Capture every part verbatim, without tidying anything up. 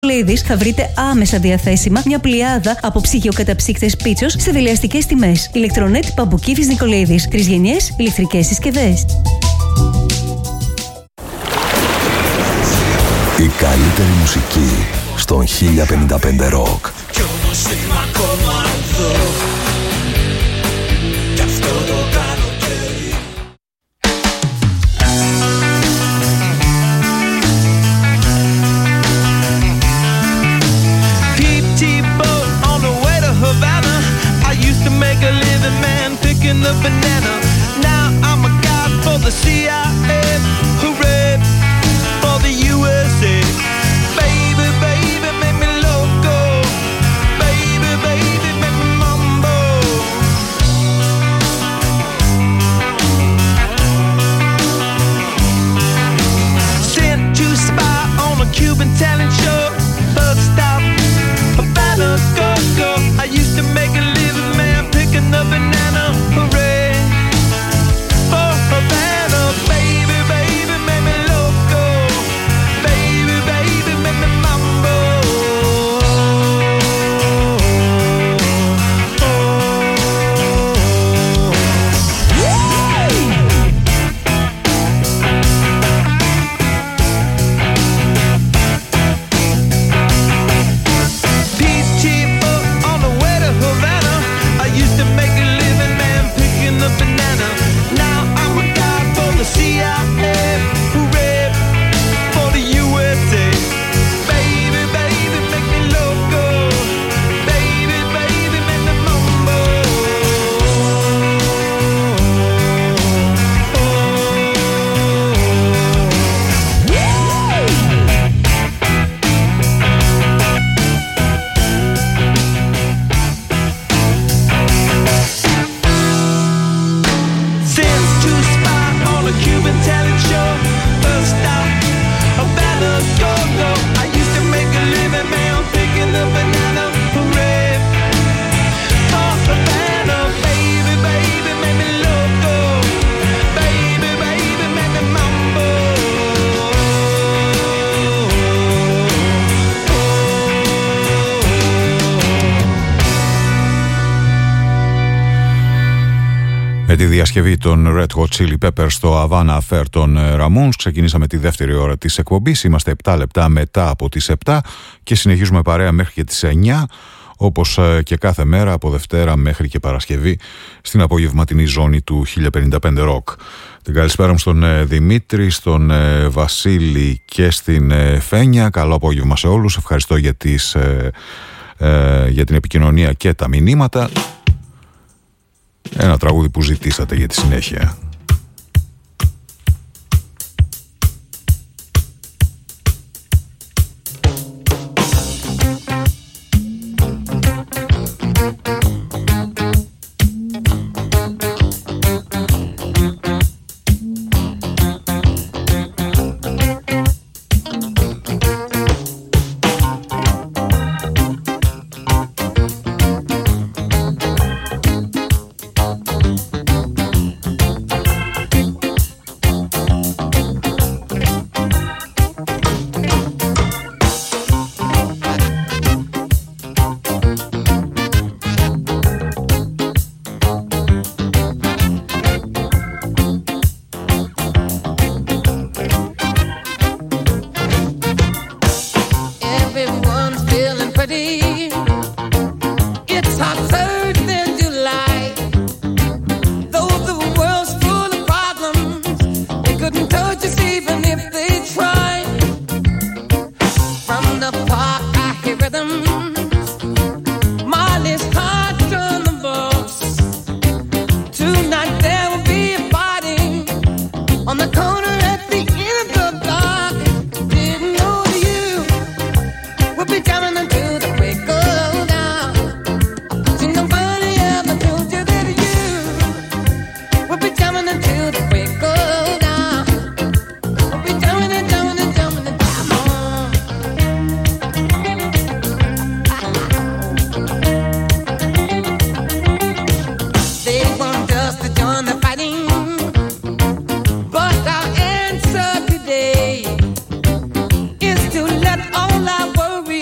Νικολαίδης θα βρείτε άμεσα διαθέσιμα μια πλειάδα από ψυγειοκαταψύκτες Πίτσος σε δελεαστικές τιμές. Ηλεκτρονέτ Παμπουκίφης Νικολαίδης. Τρεις γενιές ηλεκτρικές συσκευές. Η καλύτερη μουσική στον χίλια πενήντα πέντε Rock. Κι όμως είμαι ακόμα εδώ. Κι αυτό το καλοκαίρι. Deep tea boat on the way to Havana. I used to make a living, man, picking the banana. Now I'm a god for the C I A. Hooray for the U S A. Baby, baby, make me loco. Baby, baby, make me mambo. Sent to spy on a Cuban talent show. First stop, Havana, go, go. I used to make a living, man, picking the banana. Hooray for Havana. Baby, baby, make me loco. Baby, baby, make me mambo. Peach tea boat on the way to Havana. I used to make a living, man, picking the banana. Now I'm a god for the C I A. Hooray for the U S A. Baby, baby, make me loco. Baby, baby, make me mambo. Sent to spy on a Cuban talent show. First stop, Havana, go, go. I used to make a living, man, picking the banana. Hooray for Havana. Baby, baby, make me loco. Baby, baby, make me mambo. Με τη διασκευή των Red Hot Chili Peppers στο Havana Affair των Ramones ξεκινήσαμε τη δεύτερη ώρα της εκπομπής. Είμαστε επτά λεπτά μετά από τις επτά και συνεχίζουμε παρέα μέχρι και τις εννιά, όπως και κάθε μέρα από Δευτέρα μέχρι και Παρασκευή στην απογευματινή ζώνη του χίλια πενήντα πέντε Rock. Την καλησπέρα μου στον Δημήτρη, στον Βασίλη και στην Φένια. Καλό απόγευμα σε όλους. Ευχαριστώ για, τις, για την επικοινωνία και τα μηνύματα. Ένα τραγούδι που ζητήσατε για τη συνέχεια. All our worries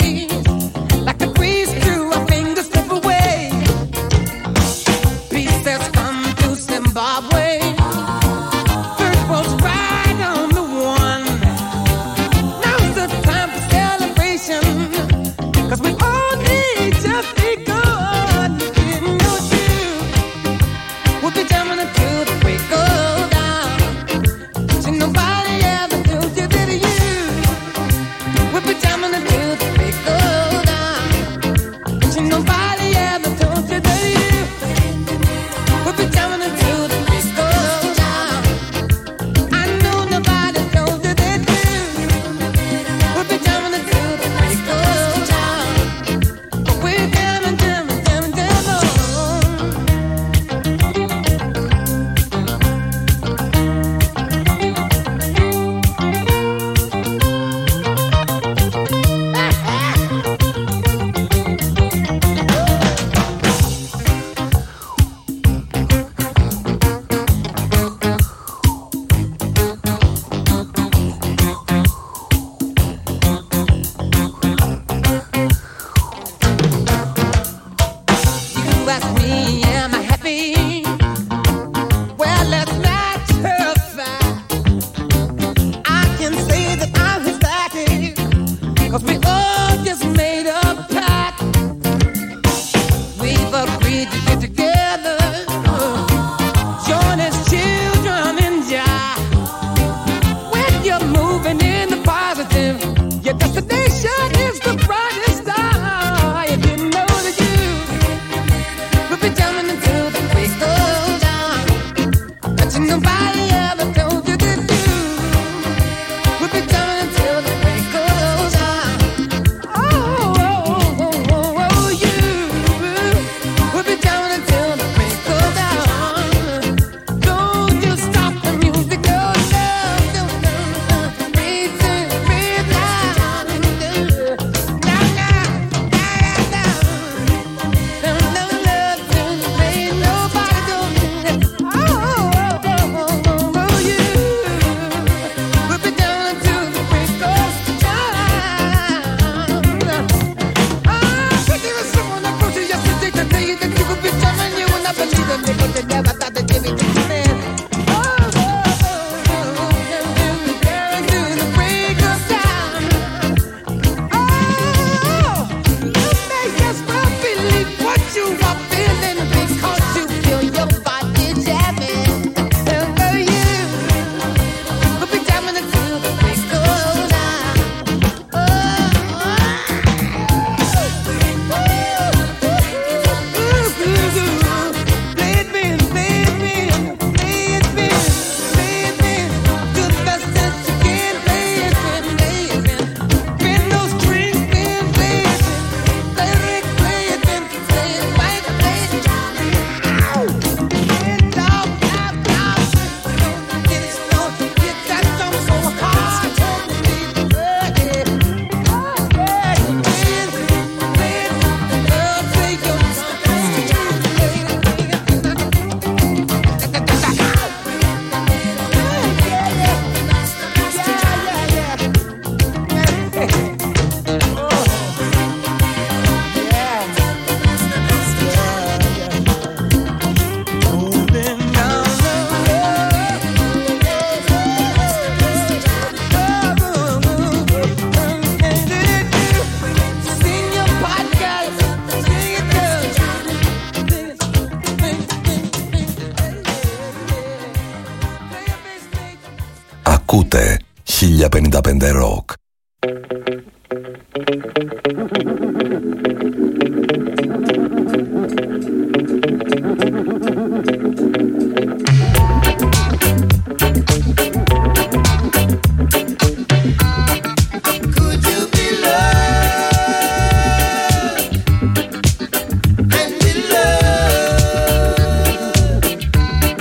Ακούτε χίλια πενήντα πέντε Rock.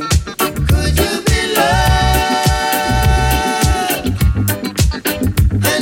And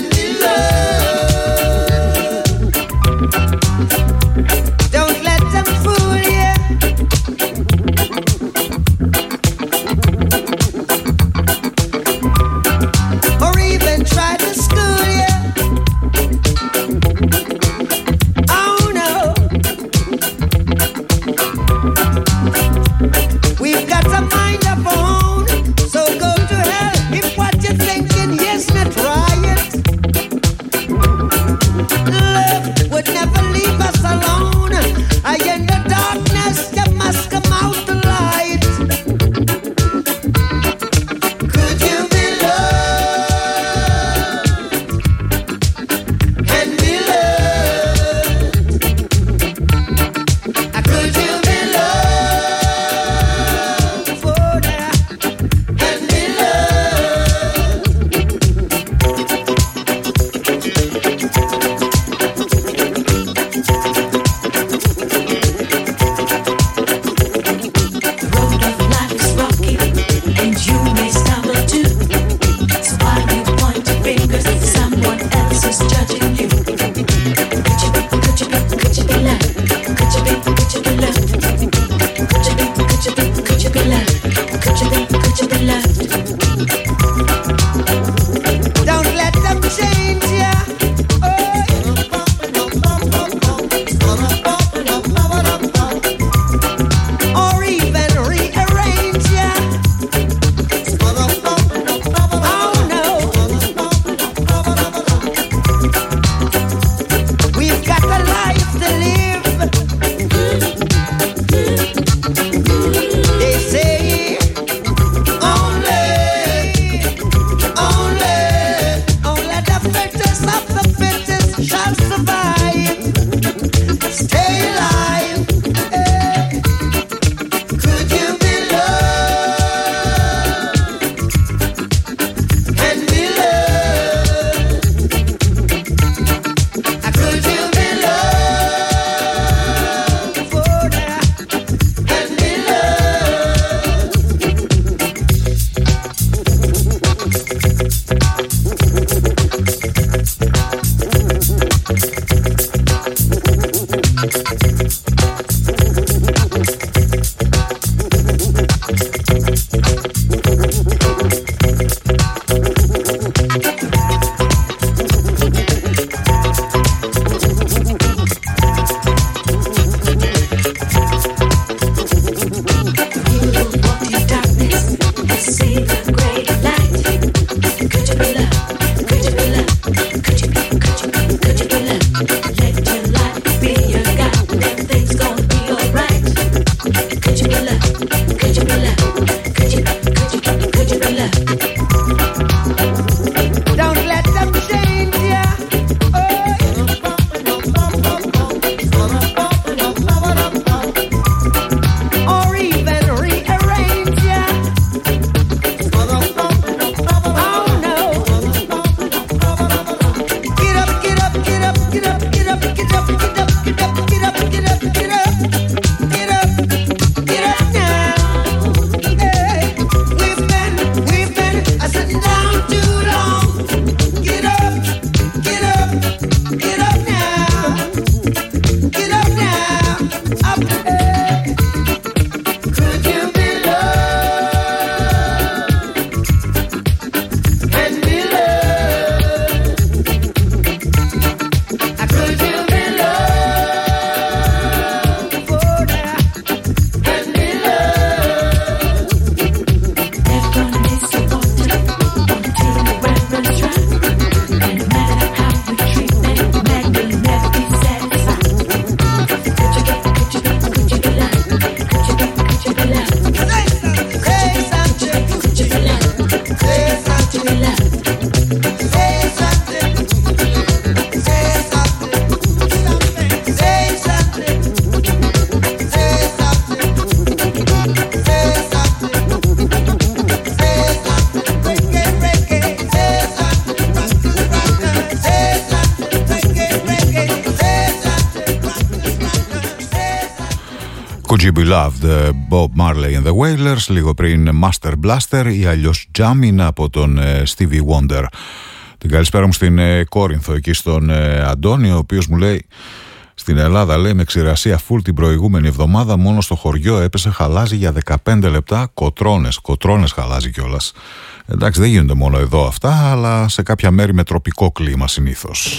Could You Be Loved, Bob Marley and the Wailers, λίγο πριν Master Blaster ή αλλιώς Jamming από τον Stevie Wonder. Την καλησπέρα μου στην Κόρινθο, εκεί στον Αντώνη, ο οποίος μου λέει: στην Ελλάδα, λέει, με ξηρασία φουλ την προηγούμενη εβδομάδα μόνο στο χωριό έπεσε χαλάζι για δεκαπέντε λεπτά, κοτρώνες, κοτρώνες χαλάζι κιόλας. Εντάξει, δεν γίνονται μόνο εδώ αυτά, αλλά σε κάποια μέρη με τροπικό κλίμα συνήθως.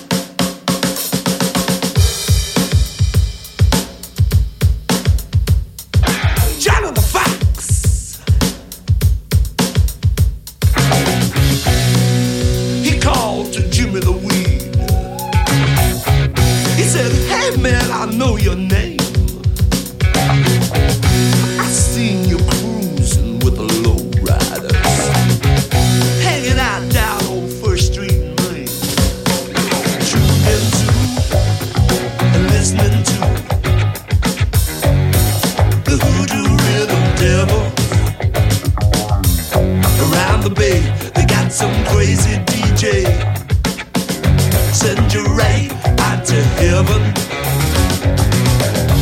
I know your name. I seen you cruising with the low riders, hanging out down on First Street in Maine, shooting to and listening to the hoodoo rhythm devil. Around the bay, they got some crazy D J. Send you right out to heaven.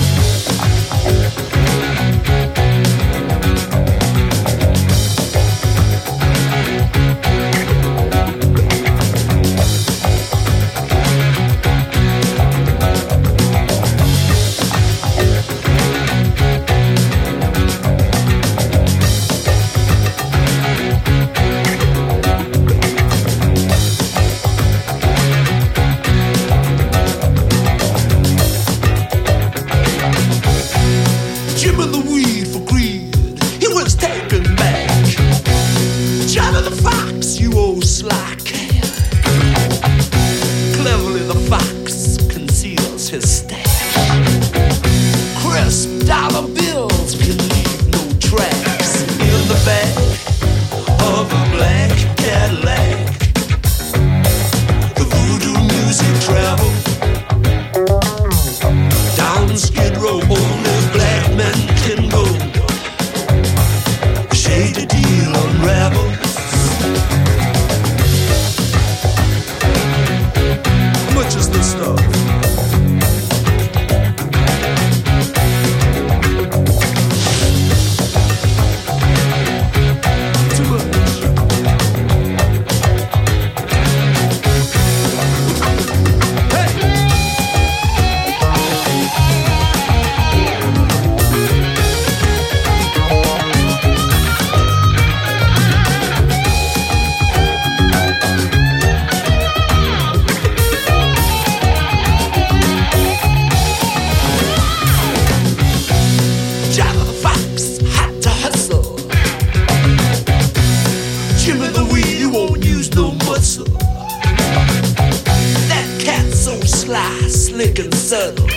sly, slick and subtle.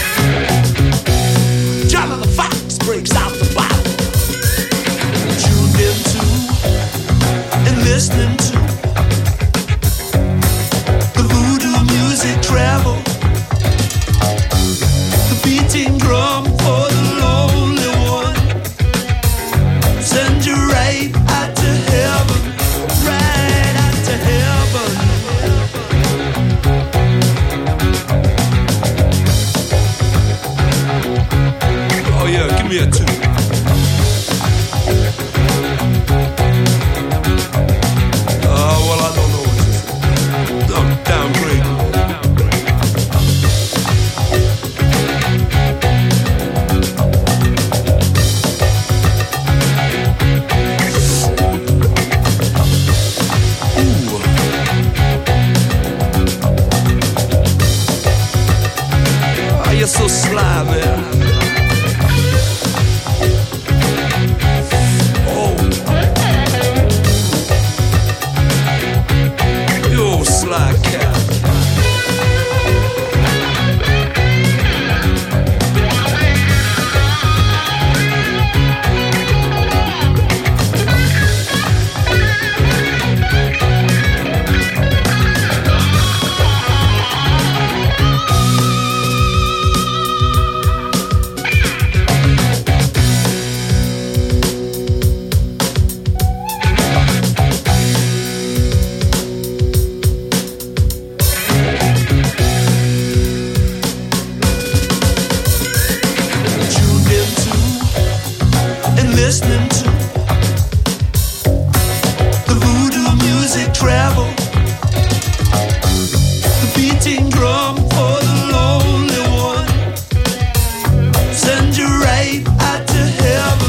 Johnny the Fox breaks out the bottle. Tuned into and listening to the voodoo music travel. The beating drum for the lonely one. Send you right out to heaven, right out to heaven. Oh yeah, give me a two. Oh, well, I don't know what to say. I'm downgrading. You're so sly, man. Oh, you old sly cat. Listening to the voodoo music travel, the beating drum for the lonely one. Send you right out to heaven.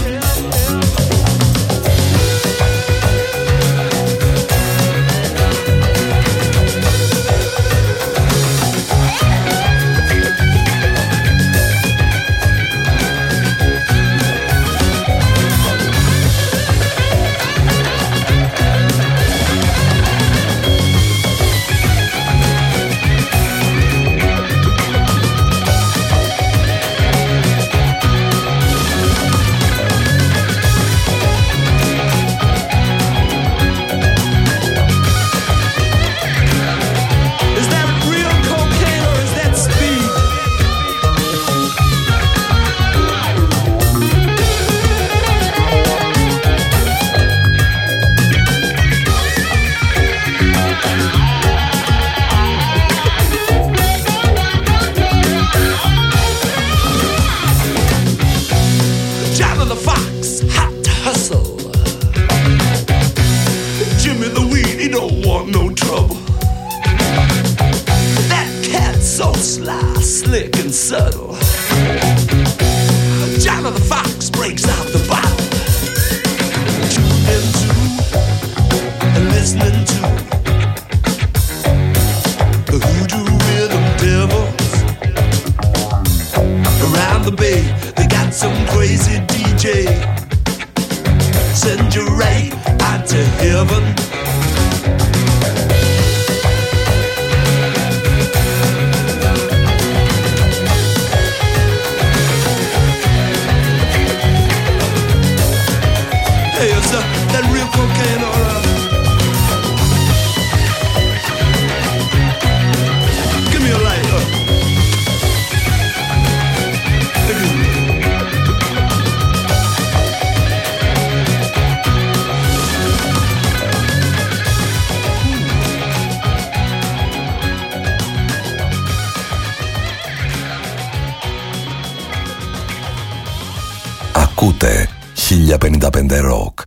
Ακούτε χίλια πενήντα πέντε Rock.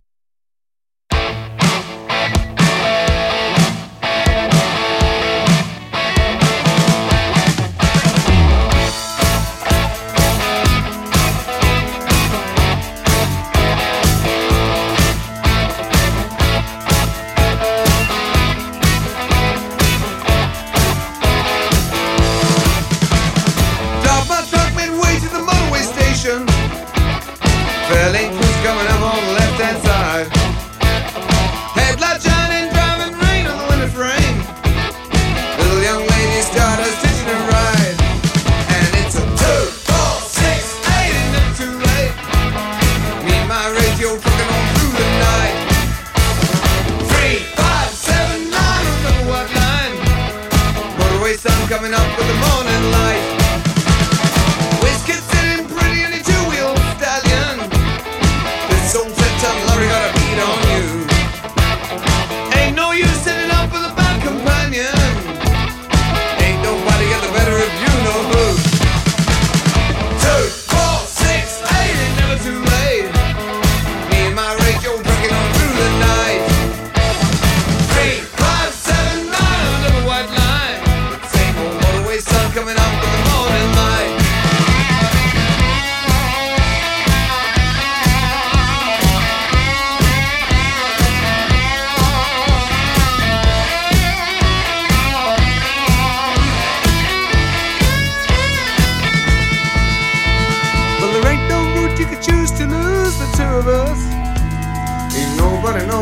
Fairlane was coming up on the left hand side.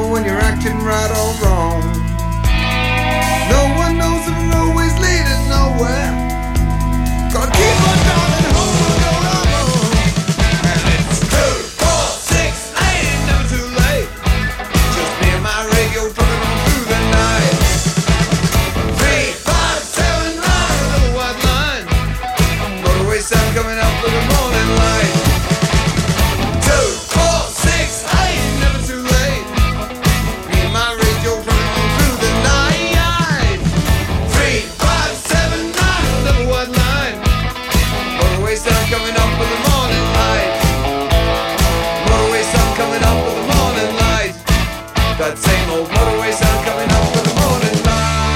when you're acting right or wrong. No one knows the roadway's leading nowhere. Gotta keep on driving home and go home. And it's two, four, six, ain't never too late. Just me and my radio trucking on through the night. Three, five, seven, nine, another white line. Motorway sound coming up with the morning light. Two, four, six, ain't never too late. Me and my radio trucking on through the night. Three, five, seven, nine, another white line. Motorway sound coming up with the morning light. Motorway sound coming up with the morning light. That same old motorway sound coming up with the morning light.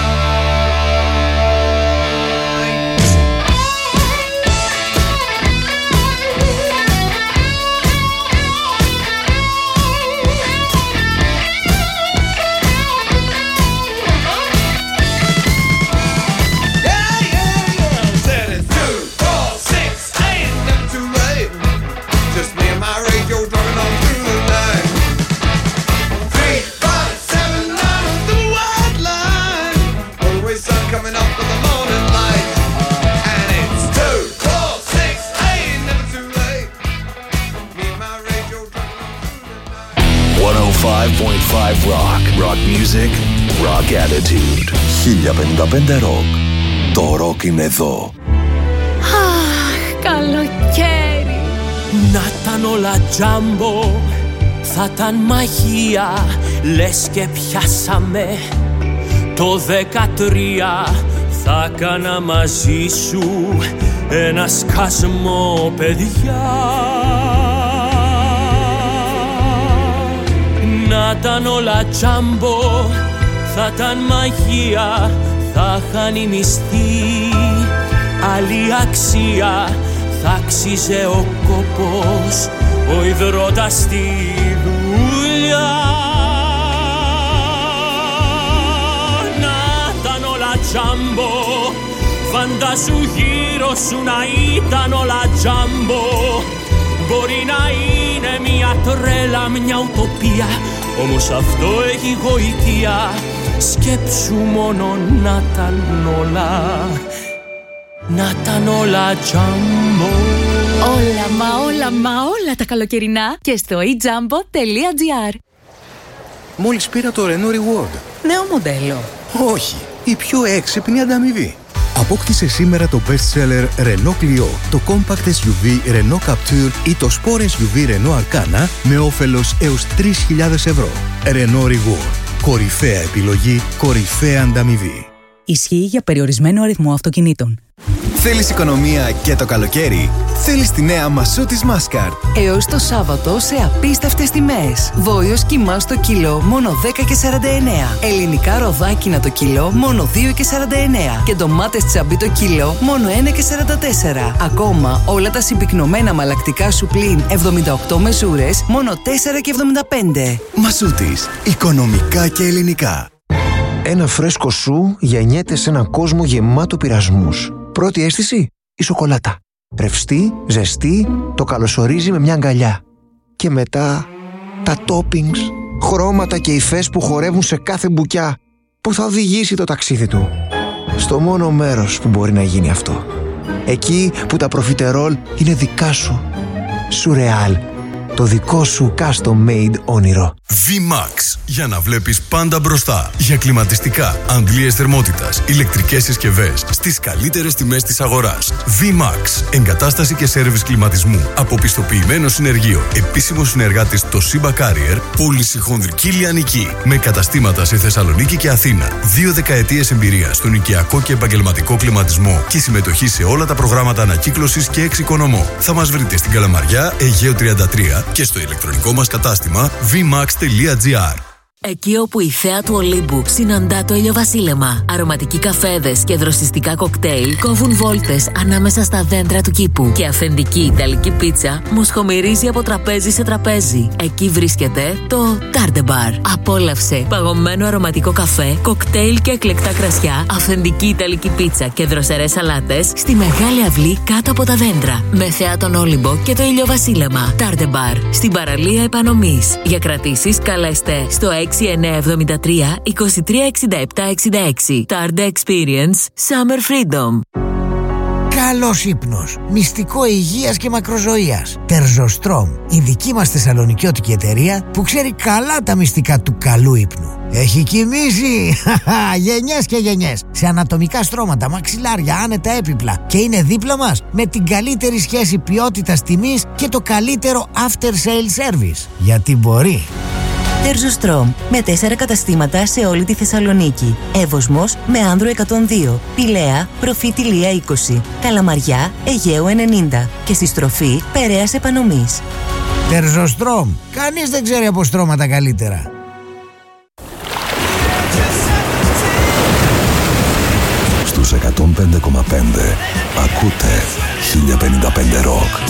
Yeah, yeah, yeah. Said it's two, four, six, ain't never too late. Just me and my radio drumming on through the night. Three, five, seven, nine, the white line. Always sun coming up with the morning light. And it's two, four, six, ain't never too late. Me and my radio drumming on through the night. εκατόν πέντε κόμμα πέντε Rock. Rock music, rock attitude. χίλια πενήντα πέντε Rock. Το rock είναι εδώ. Αχ, καλοκαίρι. Να ήταν όλα τζάμπο, θα ήταν μαγεία. Λες και πιάσαμε το δεκατρία. Θα κάνα μαζί σου ένα σκασμό, παιδιά. Να ήταν όλα τζάμπο, θα ήταν μαγεία. Θα είχαν οι μισθοί άλλη αξία. Θα άξιζε ο κόπος, ο υδρότας στη δουλειά. Να ήταν όλα τζάμπο, φαντάσου γύρω σου να ήταν όλα τζάμπο. Μπορεί να είναι μια τρέλα, μια ουτοπία, όμως αυτό έχει γοητεία. Σκέψου μόνο να ήταν όλα, να ήταν όλα τζάμπο. Όλα μα όλα μα όλα τα καλοκαιρινά και στο e jumbo τελεία gr. Μόλις πήρα το Renault Reward. Νέο μοντέλο. Όχι, η πιο έξυπνη ανταμοιβή. Απόκτησε σήμερα το best seller Renault Clio, το compact ες γιου βι Renault Captur ή το sport ες γιου βι Renault Arcana με όφελος έως τρεις χιλιάδες ευρώ. Renault Reward. Κορυφαία επιλογή, κορυφαία ανταμοιβή. Ισχύει για περιορισμένο αριθμό αυτοκινήτων. Θέλεις οικονομία και το καλοκαίρι? Θέλεις τη νέα Μασούτης Μάσκαρτ. Έως το Σάββατο σε απίστευτες τιμές. Βόλιος κιμά στο κιλό μόνο δέκα και σαράντα εννέα. Ελληνικά ροδάκινα το κιλό μόνο δύο και σαράντα εννέα. Και ντομάτες τσαμπί το κιλό μόνο ένα και σαράντα τέσσερα. Ακόμα όλα τα συμπυκνωμένα μαλακτικά σου πλην εβδομήντα οκτώ μεζούρες μόνο τέσσερα και εβδομήντα πέντε. Μασούτης. Οικονομικά και ελληνικά. Ένα φρέσκο σου γεννιέται σε έναν κόσμο γεμάτο πειρασμούς. Πρώτη αίσθηση, η σοκολάτα. Ρευστή, ζεστή, το καλωσορίζει με μια αγκαλιά. Και μετά, τα toppings, χρώματα και υφές που χορεύουν σε κάθε μπουκιά, που θα οδηγήσει το ταξίδι του στο μόνο μέρος που μπορεί να γίνει αυτό. Εκεί που τα προφιτερόλ είναι δικά σου. Σουρεάλ. Το δικό σου custom made όνειρο. V-Max. Για να βλέπεις πάντα μπροστά. Για κλιματιστικά, αντλίες θερμότητας, ηλεκτρικές συσκευές στις καλύτερες τιμές της αγοράς. V-Max. Εγκατάσταση και σέρβις κλιματισμού από πιστοποιημένο συνεργείο. Επίσημο συνεργάτης το Simba Carrier. Πώληση χονδρική λιανική. Με καταστήματα σε Θεσσαλονίκη και Αθήνα. Δύο δεκαετίες εμπειρία στον οικιακό και επαγγελματικό κλιματισμό και συμμετοχή σε όλα τα προγράμματα ανακύκλωσης και εξοικονομώ. Θα μας βρείτε στην Καλαμαριά, Αιγαίο τριάντα τρία και στο ηλεκτρονικό μας κατάστημα βι μαξ τελεία τζι άρ. Εκεί όπου η θέα του Ολύμπου συναντά το ηλιοβασίλεμα, αρωματικοί καφέδες και δροσιστικά κοκτέιλ κόβουν βόλτες ανάμεσα στα δέντρα του κήπου και αυθεντική ιταλική πίτσα μοσχομυρίζει από τραπέζι σε τραπέζι. Εκεί βρίσκεται το Tarde Bar. Απόλαυσε παγωμένο αρωματικό καφέ, κοκτέιλ και εκλεκτά κρασιά, αυθεντική ιταλική πίτσα και δροσερές σαλάτες στη μεγάλη αυλή κάτω από τα δέντρα. Με θέα τον Όλυμπο και το ηλιοβασίλεμα. Tarde Bar στην παραλία Επανομής. Για κρατήσεις καλέστε στο έξι έξι εννιά επτά τρία είκοσι τρία εξήντα επτά εξήντα έξι. Tarda Experience Summer Freedom. Καλός ύπνος, μυστικό υγείας και μακροζωίας. Τερζοστρόμ, η δική μας θεσσαλονικιώτικη εταιρεία που ξέρει καλά τα μυστικά του καλού ύπνου. Έχει κοιμήσει γενιές και γενιές σε ανατομικά στρώματα, μαξιλάρια, άνετα έπιπλα και είναι δίπλα μας με την καλύτερη σχέση ποιότητας τιμής και το καλύτερο after sale service. Γιατί μπορεί. Τερζοστρόμ, με τέσσερα καταστήματα σε όλη τη Θεσσαλονίκη. Εύωσμος με Άνδρο εκατόν δύο, Πηλαία, Προφήτη Λία είκοσι, Καλαμαριά, Αιγαίου ενενήντα και στη στροφή Περαίας Επανομής. Τερζοστρόμ, κανείς δεν ξέρει από στρώματα καλύτερα. Στους εκατόν πέντε κόμμα πέντε ακούτε χίλια πενήντα πέντε Rock.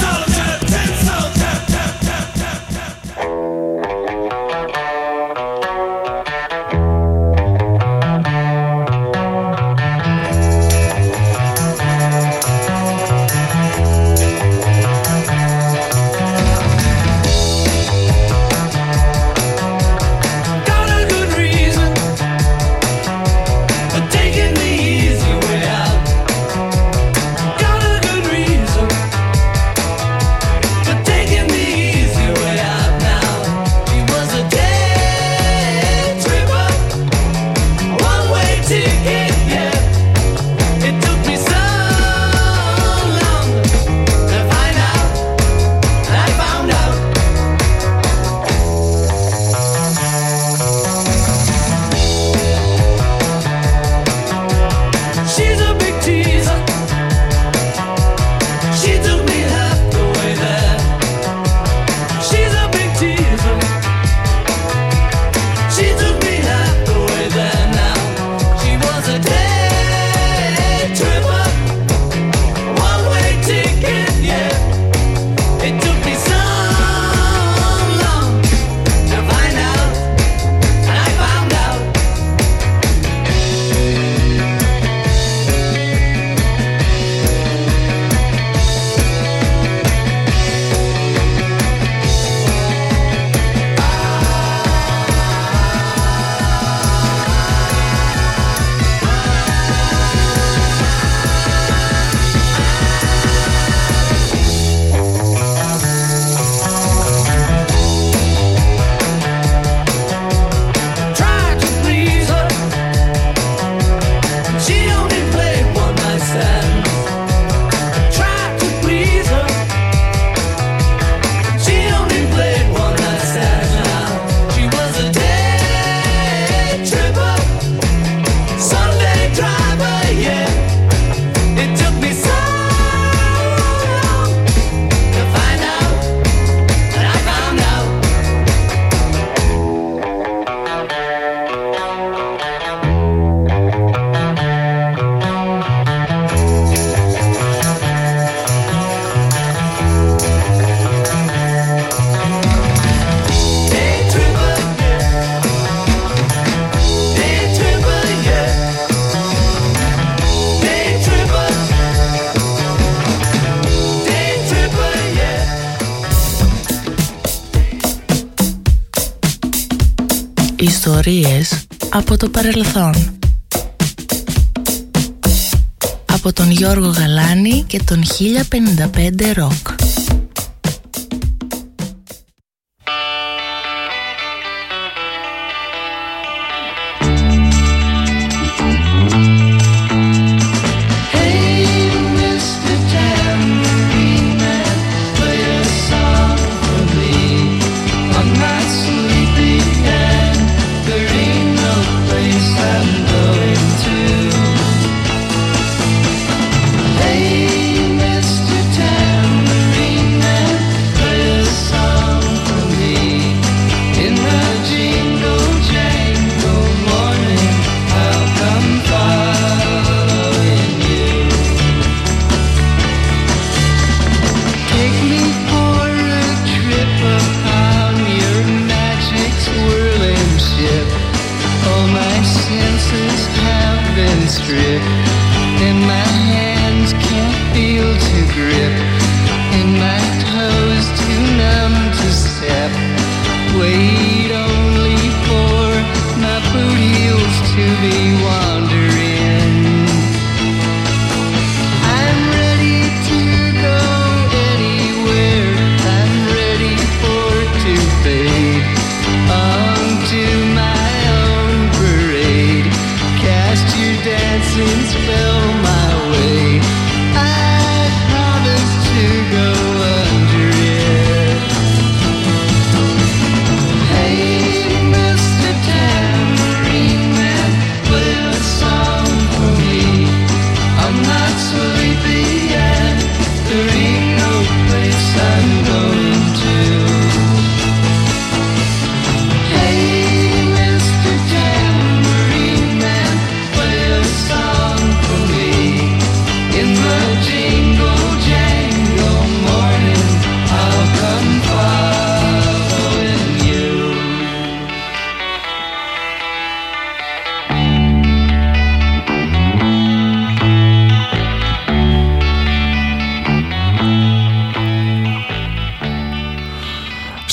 Ιστορίες από το παρελθόν. Από τον Γιώργο Γαλάνη και τον χίλια πενήντα πέντε Rock. Hey, Mister Tambourine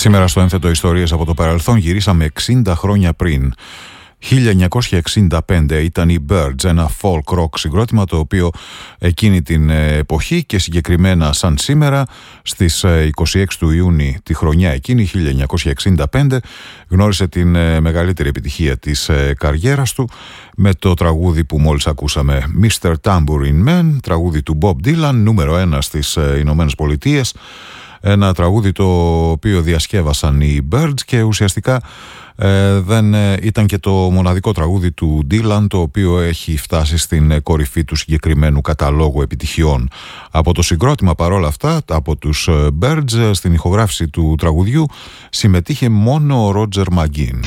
Σήμερα στο ένθετο Ιστορίες από το παρελθόν γυρίσαμε εξήντα χρόνια πριν. χίλια εννιακόσια εξήντα πέντε ήταν οι Birds, ένα folk rock συγκρότημα το οποίο εκείνη την εποχή και συγκεκριμένα σαν σήμερα στις είκοσι έξι του Ιούνιου τη χρονιά εκείνη, χίλια εννιακόσια εξήντα πέντε, γνώρισε την μεγαλύτερη επιτυχία της καριέρας του με το τραγούδι που μόλις ακούσαμε, μίστερ Tambourine Man, τραγούδι του Bob Dylan, νούμερο ένα στις Ηνωμένες Πολιτείες. Ένα τραγούδι το οποίο διασκεύασαν οι Birds και ουσιαστικά ε, δεν ε, ήταν και το μοναδικό τραγούδι του Dylan το οποίο έχει φτάσει στην ε, κορυφή του συγκεκριμένου καταλόγου επιτυχιών. Από το συγκρότημα παρόλα αυτά, από τους ε, Birds, ε, στην ηχογράφηση του τραγουδιού συμμετείχε μόνο ο Ρότζερ Μαγκίν.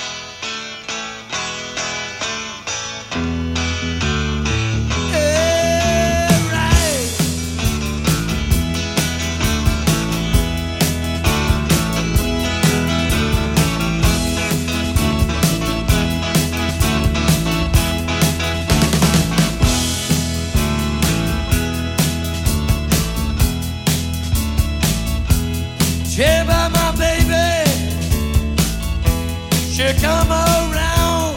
Come around,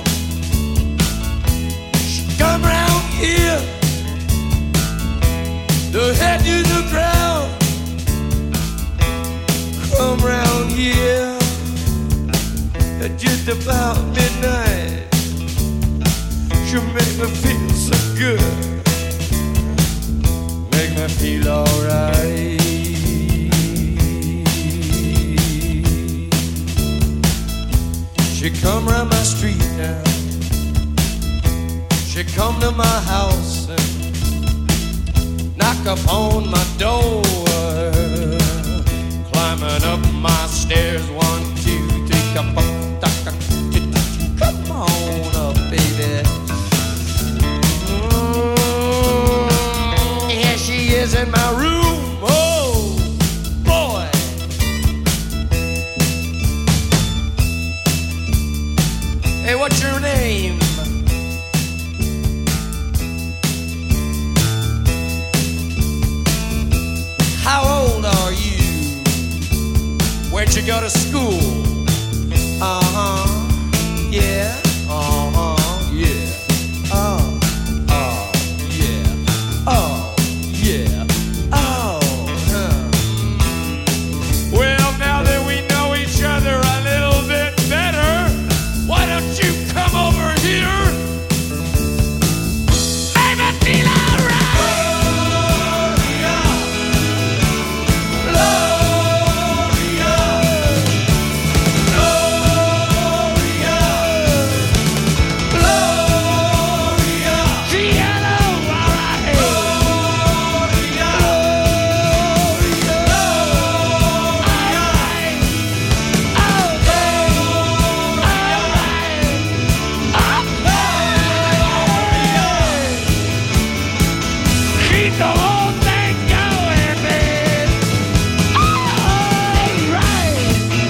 come round here, the head to the ground, come round here, at just about midnight, you make me feel so good, make me feel alright. She come round my street now, she come to my house and knock upon my door, climbing up my stairs, one, two, three, come on, come on up, baby. Mm, here she is in my room, oh boy. Hey, what's your name? How old are you? Where'd you go to school? Uh-huh, yeah, uh-huh, yeah, oh, oh, yeah, oh, yeah, oh, huh. Well, now that we know each other a little bit better, why don't you come over here? Make me feel alright. Gloria, Gloria, Gloria, Gloria. Cielo, alright. Gloria, Gloria, alright. Oh, keep the whole thing going, man. All right.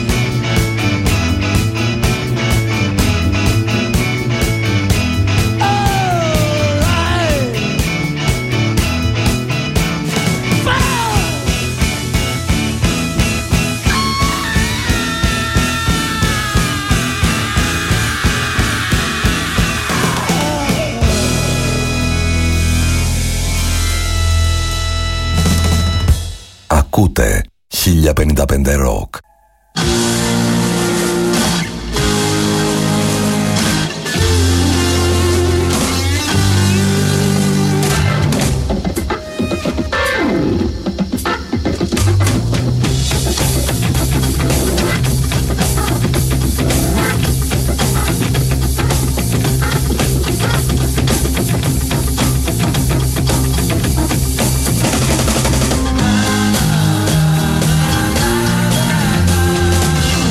All right. Ακούτε χίλια πενήντα πέντε Rock. Bye.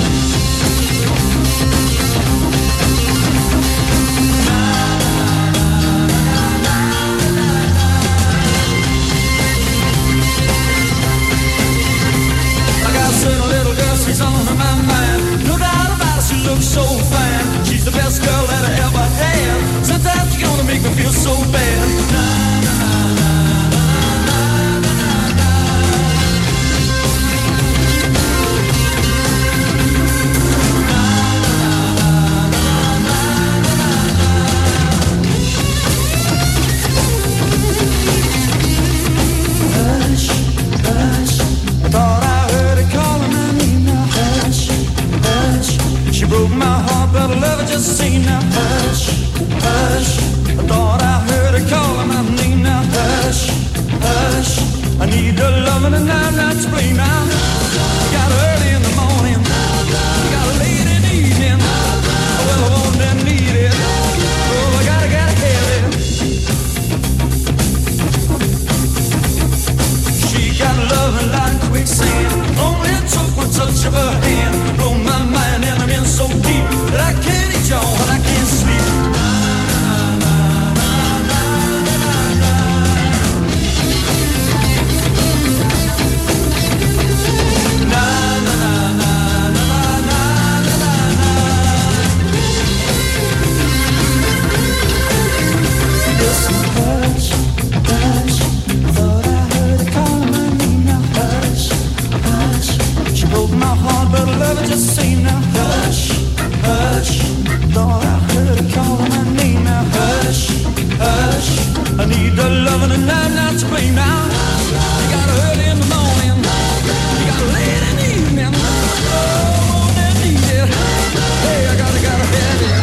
touch of her hand blow my mind, and I'm in so deep that I can't eat y'all and I can't sleep. But I love it just same now. Hush, hush. Thought I heard her calling my name now. Hush, hush. I need the loving and I'm not to blame now. You got her early in the morning. You got her late in the evening. Oh, on that need it. Hey, I gotta, gotta have it.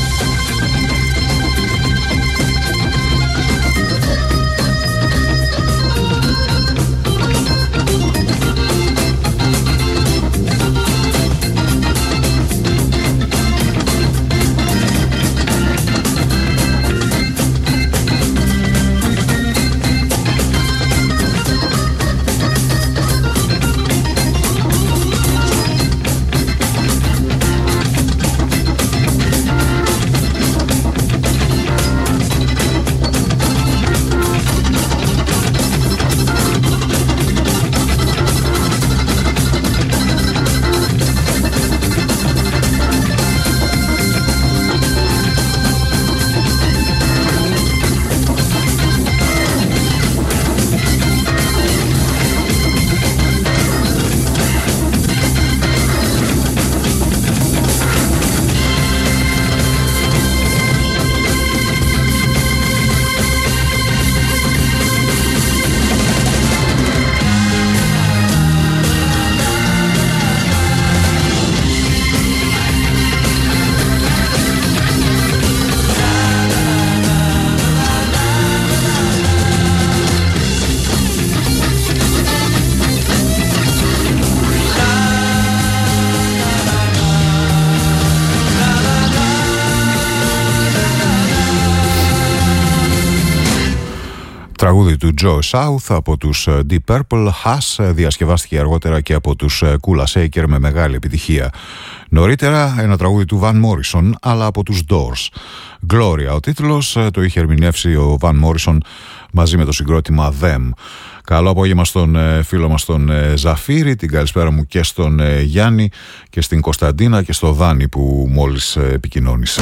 Τραγούδι του Joe South από τους Deep Purple, Hush, διασκευάστηκε αργότερα και από τους Kula Shaker με μεγάλη επιτυχία. Νωρίτερα ένα τραγούδι του Van Morrison, αλλά από τους Doors. Gloria ο τίτλος, το είχε ερμηνεύσει ο Van Morrison μαζί με το συγκρότημα Them. Καλό απόγευμα στον φίλο μας τον Ζαφύρη, την καλησπέρα μου και στον Γιάννη και στην Κωνσταντίνα και στο Δάνη που μόλις επικοινώνησε.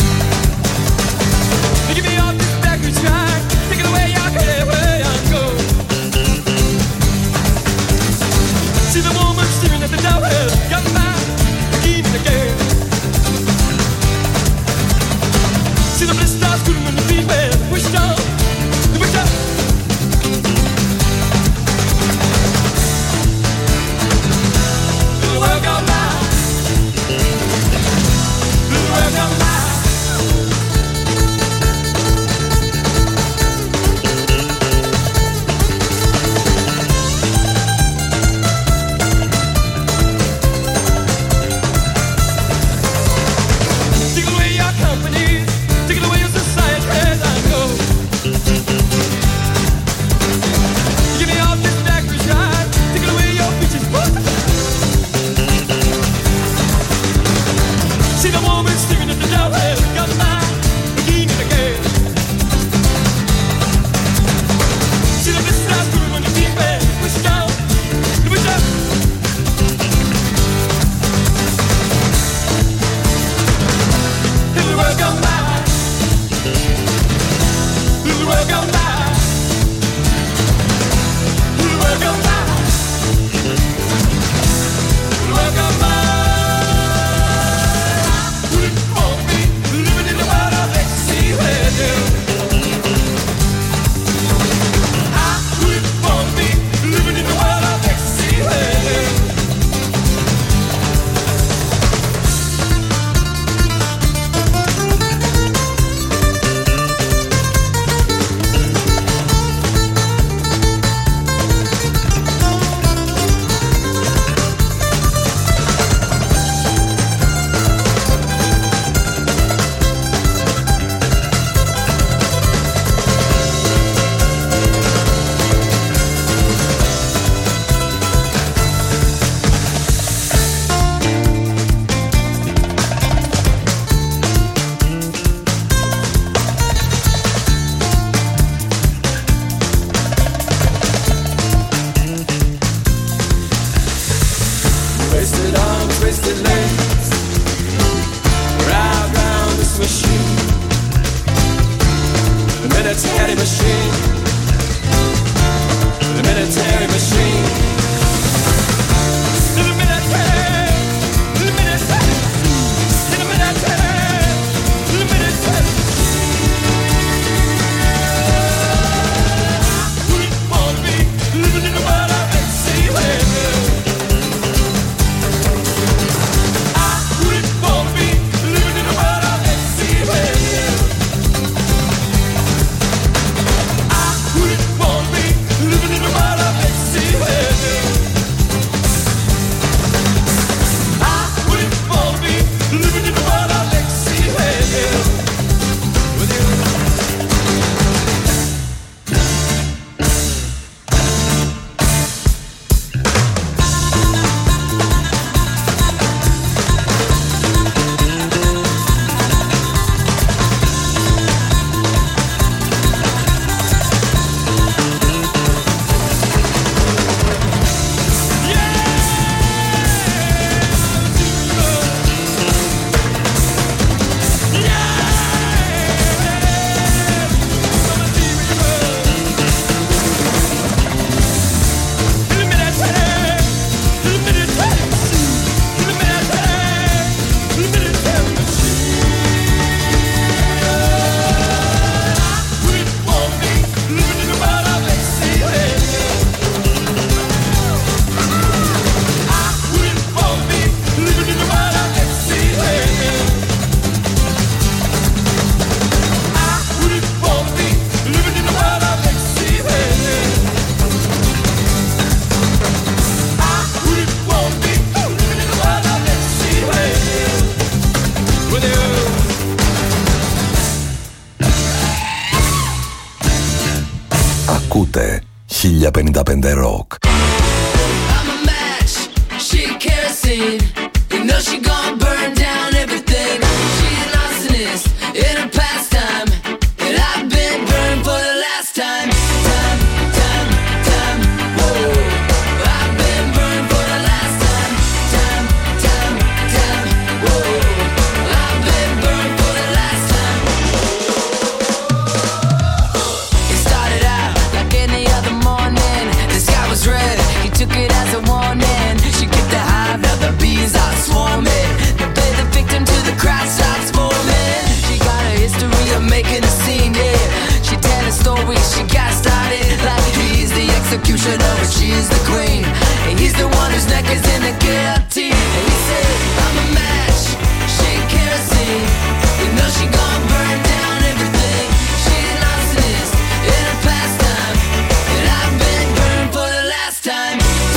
Take it away, y'all, where I go. χίλια πενήντα πέντε Rock. Kerosene, you know she gon' burn down everything. She's an arsonist in her pastime, and I've been burned for the last time. Time, time, time, whoa. I've been burned for the last time. Time, time, time, whoa. I've been burned for the last time. It started out like any other morning. The sky was red, he took it as a warning. She kicked the high, now the bees are swarming. They play the victim till the crowd starts forming. She got a history of making a scene, yeah. She telling stories, she got started like he's the executioner, but she's the queen. And he's the one whose neck is in the guillotine. And he said, I'm a match, she kerosene. You know she gon' burn down everything. She's an arsonist in her pastime, and I've been burned for the last time.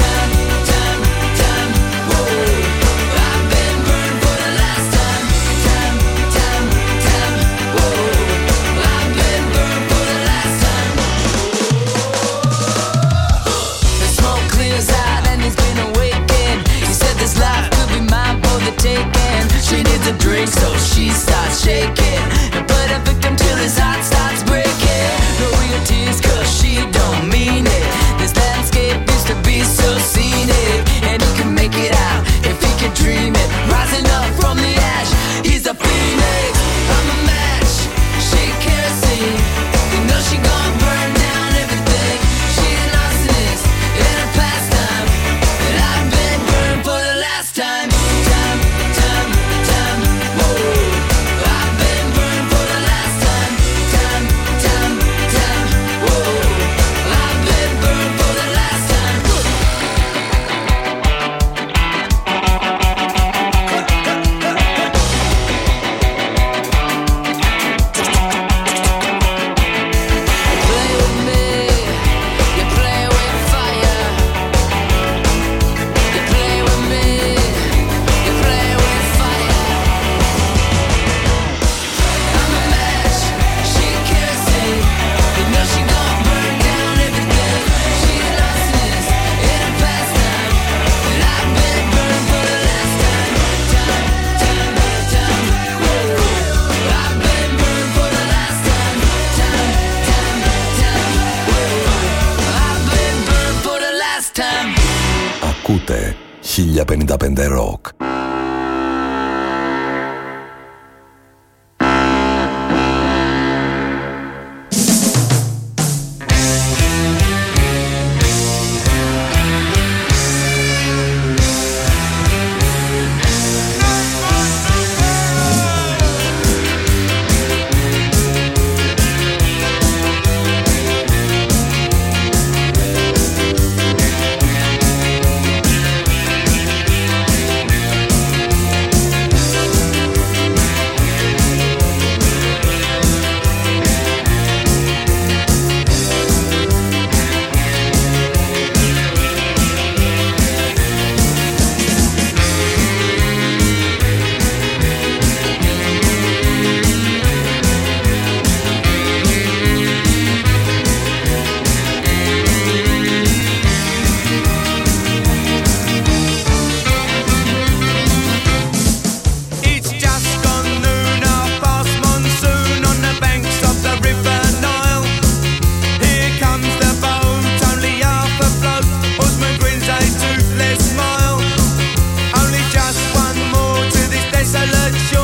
She needs a drink, so she starts shaking and put a victim till his heart starts breaking. No real tears, cause she don't mean it. This landscape used to be so scenic, and he can make it out if he can dream it. Rising up from the ash, he's a phoenix. I'm a match, she kerosene. You know she gon' burn down everything. She's an arsonist in her pastime, and I've been burned for the last time. Time, time, time, whoa. I've been burned for the last time. Time, time, time, whoa. I've been burned for the last time. Play with me, you play with fire. You play with me, you play with fire. I'm a match, she kerosene. You know she gon' burn down everything. She's an arsonist in her pastime, and I've been burned for the last time. Time, time, time, whoa. I've been burned for the last time. Time, time, time, whoa. I've been burned for the last time. Ακούτε χίλια πενήντα πέντε Rock. Let's smile. Only just one more to this desolate shore.